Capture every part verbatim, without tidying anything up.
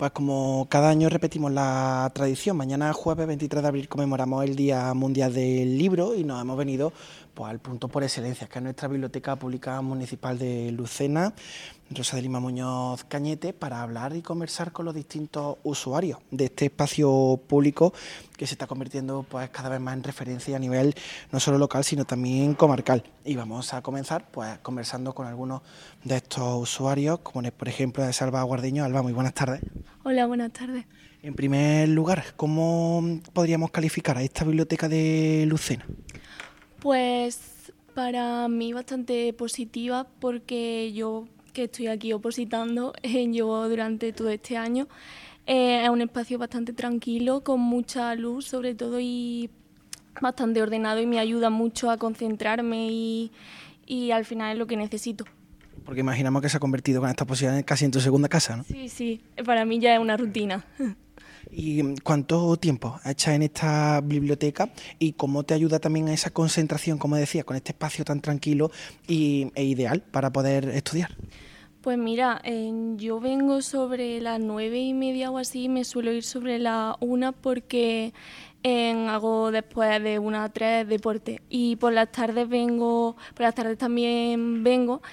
Pues como cada año repetimos la tradición, mañana jueves veintitrés de abril conmemoramos el Día Mundial del Libro y nos hemos venido pues, al punto por excelencia, que es nuestra Biblioteca Pública Municipal de Lucena, Rosa de Lima Muñoz Cañete, para hablar y conversar con los distintos usuarios de este espacio público que se está convirtiendo pues cada vez más en referencia a nivel no solo local sino también comarcal. Y vamos a comenzar pues conversando con algunos de estos usuarios, como por ejemplo de Salva Guardeño. Alba, muy buenas tardes. Hola, buenas tardes. En primer lugar, ¿cómo podríamos calificar a esta biblioteca de Lucena? Pues para mí bastante positiva, porque yo que estoy aquí opositando eh, llevo durante todo este año. Eh, es un espacio bastante tranquilo, con mucha luz sobre todo y bastante ordenado, y me ayuda mucho a concentrarme y, y al final es lo que necesito. Porque imaginamos que se ha convertido con esta posibilidad casi en tu segunda casa, ¿no? Sí, sí, para mí ya es una rutina. ¿Y cuánto tiempo has echado en esta biblioteca y cómo te ayuda también a esa concentración, como decía, con este espacio tan tranquilo y, e ideal para poder estudiar? Pues mira, eh, yo vengo sobre las nueve y media o así, me suelo ir sobre la una porque eh, hago después de una a tres deporte, y por las tardes vengo, por las tardes también vengo,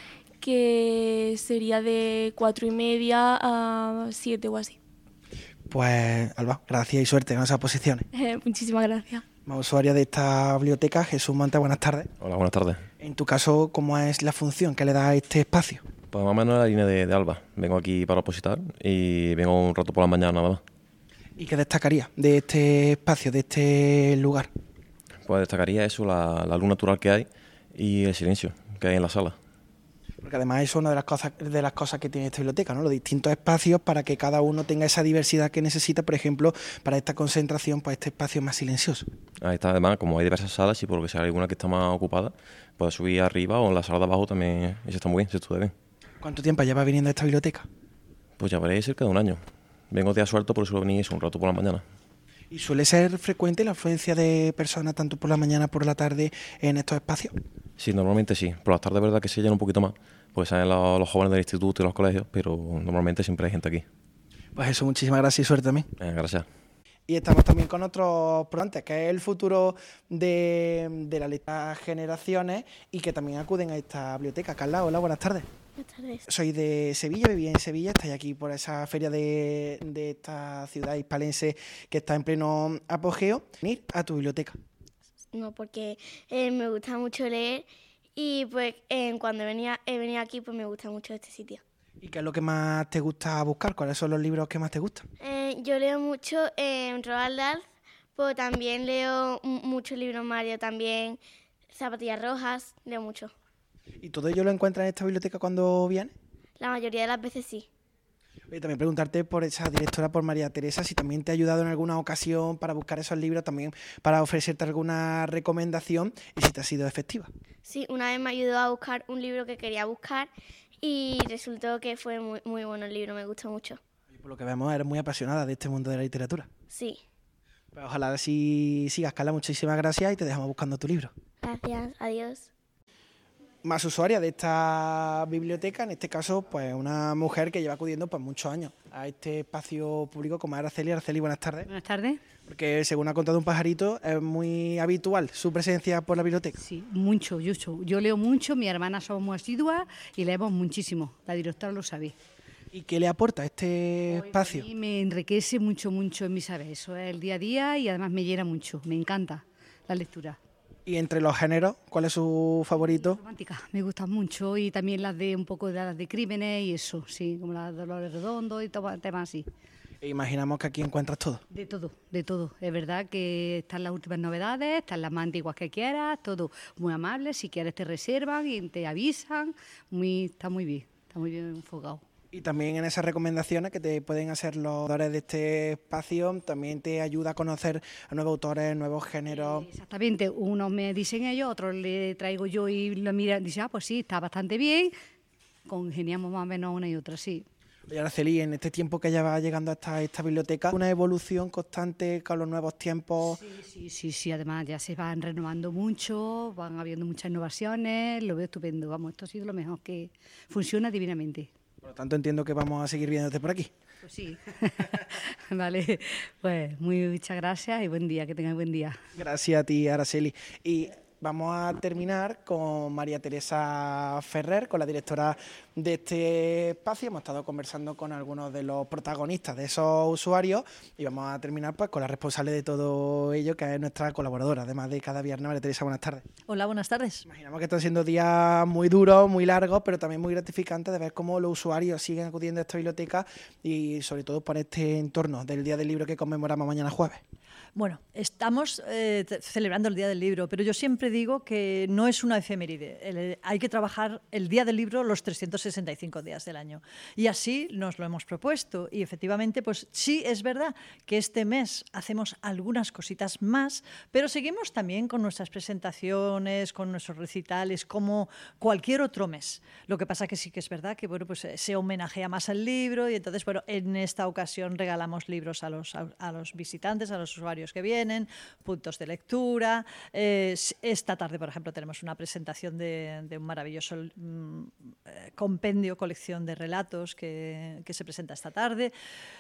que sería de cuatro y media a siete o así. Pues, Alba, gracias y suerte en esas posiciones. Eh, muchísimas gracias. Más usuaria de esta biblioteca, Jesús Monte, buenas tardes. Hola, buenas tardes. En tu caso, ¿cómo es la función que le da a este espacio? Pues más o menos la línea de, de Alba. Vengo aquí para opositar y vengo un rato por la mañana nada más. ¿Y qué destacaría de este espacio, de este lugar? Pues destacaría eso, la, la luz natural que hay y el silencio que hay en la sala. Porque además eso es una de las cosas de las cosas que tiene esta biblioteca, ¿no? Los distintos espacios para que cada uno tenga esa diversidad que necesita, por ejemplo, para esta concentración, pues este espacio más silencioso. Ahí está, además, como hay diversas salas y por lo que sea alguna que está más ocupada, puedes subir arriba o en la sala de abajo también, y eso está muy bien, se estudia bien. ¿Cuánto tiempo llevas viniendo a esta biblioteca? Pues ya veréis cerca de un año. Vengo día suelto, por eso suelo venir un rato por la mañana. ¿Y suele ser frecuente la afluencia de personas, tanto por la mañana como por la tarde, en estos espacios? Sí, normalmente sí. Por las tardes es verdad que se llena un poquito más, pues salen los, los jóvenes del instituto y los colegios, pero normalmente siempre hay gente aquí. Pues eso, muchísimas gracias y suerte también. Eh, gracias. Y estamos también con otros proponentes, que es el futuro de, de las listas generaciones y que también acuden a esta biblioteca. Carla, hola, buenas tardes. Buenas tardes. Soy de Sevilla, vivía en Sevilla, estáis aquí por esa feria de, de esta ciudad hispalense que está en pleno apogeo. Venir a tu biblioteca. No, porque eh, me gusta mucho leer y pues eh, cuando venía, he venido aquí pues me gusta mucho este sitio. ¿Y qué es lo que más te gusta buscar? ¿Cuáles son los libros que más te gustan? Eh, yo leo mucho en Roald Dahl, pero también leo m- muchos libros Mario, también Zapatillas Rojas, leo mucho. ¿Y todo ello lo encuentras en esta biblioteca cuando vienes? La mayoría de las veces sí. Oye, también preguntarte por esa directora, por María Teresa, si también te ha ayudado en alguna ocasión para buscar esos libros, también para ofrecerte alguna recomendación y si te ha sido efectiva. Sí, una vez me ayudó a buscar un libro que quería buscar y resultó que fue muy, muy bueno el libro, me gustó mucho. Y por lo que vemos, eres muy apasionada de este mundo de la literatura. Sí. Pues ojalá así sigas, Carla. Muchísimas gracias y te dejamos buscando tu libro. Gracias, adiós. Más usuaria de esta biblioteca, en este caso, pues una mujer que lleva acudiendo pues muchos años a este espacio público, como es Araceli. Araceli, buenas tardes. Buenas tardes. Porque según ha contado un pajarito, es muy habitual su presencia por la biblioteca. Sí, mucho, mucho. Yo leo mucho, mi hermana somos muy asiduas y leemos muchísimo. La directora lo sabe. ¿Y qué le aporta este Hoy espacio? A mí me enriquece mucho, mucho en mi saber. Eso es el día a día y además me llena mucho. Me encanta la lectura. Y entre los géneros, ¿cuál es su favorito? Románticas, me gustan mucho, y también las de un poco de las de crímenes y eso, sí, como las de Dolores Redondo y todo, temas así. E imaginamos que aquí encuentras todo. De todo, de todo. Es verdad que están las últimas novedades, están las más antiguas que quieras, todo muy amable. Si quieres te reservan y te avisan. Muy, está muy bien, está muy bien enfocado. Y también en esas recomendaciones que te pueden hacer los autores de este espacio, también te ayuda a conocer a nuevos autores, nuevos géneros. Exactamente, unos me dicen ellos, otros le traigo yo y lo miran, dicen, ah, pues sí, está bastante bien, congeniamos más o menos una y otra, sí. Oye, Araceli, en este tiempo que ya va llegando hasta esta biblioteca, una evolución constante con los nuevos tiempos. Sí, sí, sí, sí, además ya se van renovando mucho, van habiendo muchas innovaciones, lo veo estupendo, vamos, esto ha sido lo mejor, que funciona divinamente. Por lo tanto, entiendo que vamos a seguir viéndote por aquí. Pues sí. Vale, pues muy, muchas gracias y buen día, que tengáis buen día. Gracias a ti, Araceli. Y vamos a terminar con María Teresa Ferrer, con la directora de este espacio. Hemos estado conversando con algunos de los protagonistas de esos usuarios y vamos a terminar pues con la responsable de todo ello, que es nuestra colaboradora, además de cada viernes. María Teresa, buenas tardes. Hola, buenas tardes. Imaginamos que están siendo días muy duros, muy largos, pero también muy gratificantes de ver cómo los usuarios siguen acudiendo a esta biblioteca y sobre todo por este entorno del Día del Libro que conmemoramos mañana jueves. Bueno, estamos eh, celebrando el Día del Libro, pero yo siempre digo que no es una efeméride. El, hay que trabajar el Día del Libro los trescientos sesenta y cinco días del año. Y así nos lo hemos propuesto. Y efectivamente, pues sí, es verdad que este mes hacemos algunas cositas más, pero seguimos también con nuestras presentaciones, con nuestros recitales, como cualquier otro mes. Lo que pasa que sí que es verdad que bueno, pues se homenajea más al libro y entonces, bueno, en esta ocasión regalamos libros a los, a, a los visitantes, a los usuarios que vienen, puntos de lectura. Eh, esta tarde, por ejemplo, tenemos una presentación de, de un maravilloso mm, compendio, colección de relatos que, que se presenta esta tarde.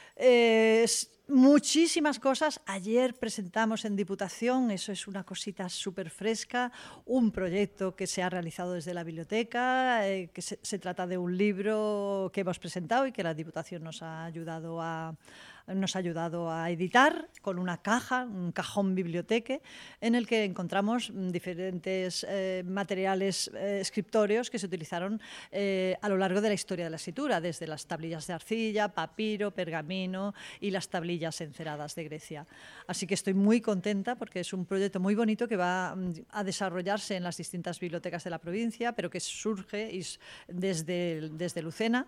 Eh, muchísimas cosas. Ayer presentamos en Diputación, eso es una cosita súper fresca, un proyecto que se ha realizado desde la biblioteca, eh, que se, se trata de un libro que hemos presentado y que la Diputación nos ha ayudado a nos ha ayudado a editar con una caja, un cajón biblioteque, en el que encontramos diferentes eh, materiales eh, escriptorios que se utilizaron eh, a lo largo de la historia de la escritura, desde las tablillas de arcilla, papiro, pergamino y las tablillas enceradas de Grecia. Así que estoy muy contenta porque es un proyecto muy bonito que va a desarrollarse en las distintas bibliotecas de la provincia, pero que surge desde, desde Lucena.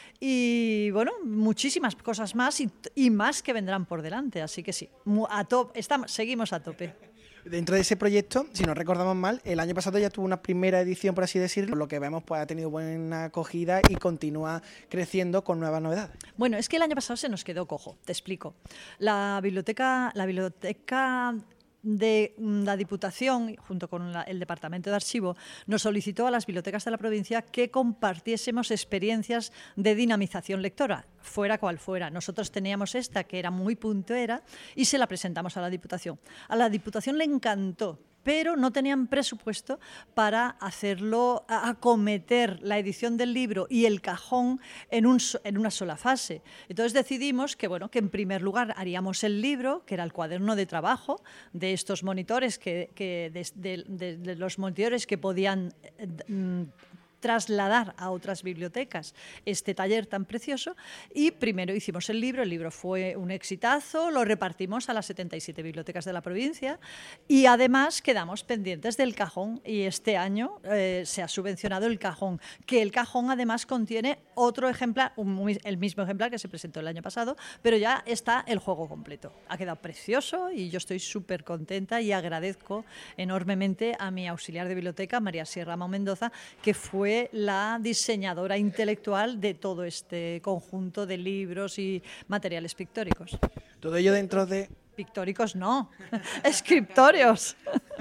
Y bueno, muchísimas cosas más y, y más que vendrán por delante, así que sí, a top, estamos, seguimos a tope. Dentro de ese proyecto, si no recordamos mal, el año pasado ya tuvo una primera edición, por así decirlo, por lo que vemos pues ha tenido buena acogida y continúa creciendo con nuevas novedades. Bueno, es que el año pasado se nos quedó cojo, te explico. La biblioteca, la biblioteca de la Diputación, junto con la, el Departamento de Archivo, nos solicitó a las bibliotecas de la provincia que compartiésemos experiencias de dinamización lectora, fuera cual fuera. Nosotros teníamos esta, que era muy puntuera, y se la presentamos a la Diputación. A la Diputación le encantó, pero no tenían presupuesto para hacerlo, acometer la edición del libro y el cajón en, un, en una sola fase. Entonces decidimos que, bueno, que en primer lugar haríamos el libro, que era el cuaderno de trabajo de estos monitores, que, que de, de, de, de los monitores que podían eh, trasladar a otras bibliotecas este taller tan precioso, y primero hicimos el libro, el libro fue un exitazo, lo repartimos a las setenta y siete bibliotecas de la provincia y además quedamos pendientes del cajón y este año eh, se ha subvencionado el cajón, que el cajón además contiene otro ejemplar, un, el mismo ejemplar que se presentó el año pasado, pero ya está el juego completo. Ha quedado precioso y yo estoy súper contenta y agradezco enormemente a mi auxiliar de biblioteca, María Sierra Mendoza, que fue la diseñadora intelectual de todo este conjunto de libros y materiales pictóricos. Todo ello dentro de... Pictóricos no, escriptorios.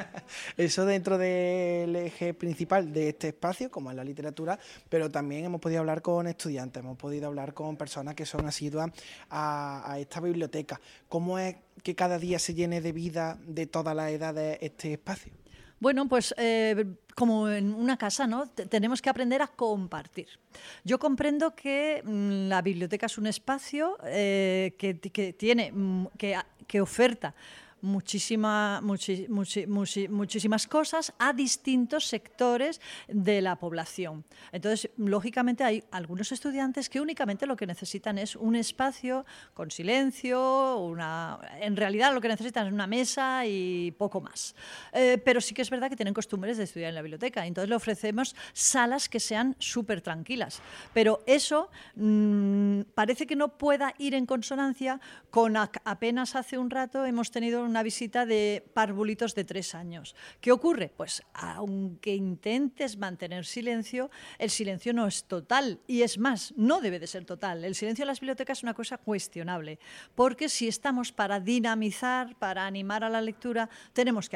Eso dentro del eje principal de este espacio, como es la literatura, pero también hemos podido hablar con estudiantes, hemos podido hablar con personas que son asiduas a, a esta biblioteca. ¿Cómo es que cada día se llene de vida de todas las edades este espacio? Bueno, pues eh, como en una casa, ¿no? T- tenemos que aprender a compartir. Yo comprendo que mmm, la biblioteca es un espacio eh, que, que tiene, mmm, que, que oferta muchísima, muchi, muchi, muchi, muchísimas cosas a distintos sectores de la población. Entonces, lógicamente, hay algunos estudiantes que únicamente lo que necesitan es un espacio con silencio, una, en realidad lo que necesitan es una mesa y poco más. Eh, pero sí que es verdad que tienen costumbres de estudiar en la biblioteca. Entonces, le ofrecemos salas que sean súper tranquilas. Pero eso mmm, parece que no pueda ir en consonancia con a, apenas hace un rato hemos tenido una visita de parvulitos de tres años. ¿Qué ocurre? Pues aunque intentes mantener silencio, el silencio no es total y es más, no debe de ser total. El silencio en las bibliotecas es una cosa cuestionable, porque si estamos para dinamizar, para animar a la lectura, tenemos que hablar.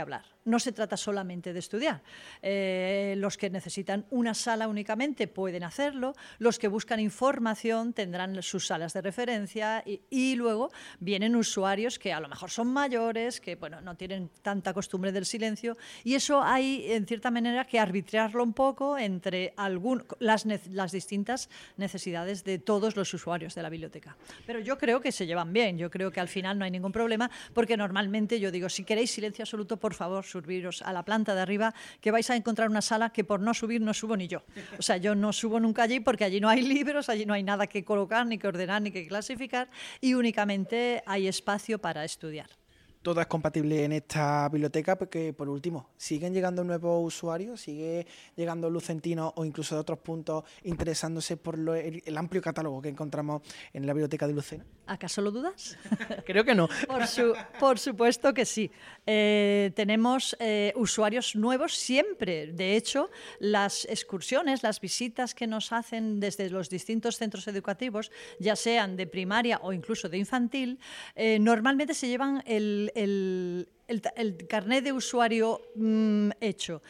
no se trata solamente de estudiar. Eh, los que necesitan una sala únicamente pueden hacerlo, los que buscan información tendrán sus salas de referencia y, y luego vienen usuarios que a lo mejor son mayores, que bueno, no tienen tanta costumbre del silencio, y eso hay en cierta manera que arbitrarlo un poco entre algún, las, las distintas necesidades de todos los usuarios de la biblioteca. Pero yo creo que se llevan bien, yo creo que al final no hay ningún problema, porque normalmente yo digo, si queréis silencio absoluto, por favor, subiros a la planta de arriba, que vais a encontrar una sala que por no subir no subo ni yo. O sea, yo no subo nunca allí porque allí no hay libros, allí no hay nada que colocar, ni que ordenar, ni que clasificar, y únicamente hay espacio para estudiar. Todo es compatible en esta biblioteca, porque por último, ¿siguen llegando nuevos usuarios? ¿Sigue llegando lucentinos o incluso de otros puntos interesándose por lo, el, el amplio catálogo que encontramos en la biblioteca de Lucena? ¿Acaso lo dudas? Creo que no. Por, su, por supuesto que sí. Eh, tenemos eh, usuarios nuevos siempre. De hecho, las excursiones, las visitas que nos hacen desde los distintos centros educativos, ya sean de primaria o incluso de infantil, eh, normalmente se llevan el, el, el, el carnet de usuario mmm, hecho.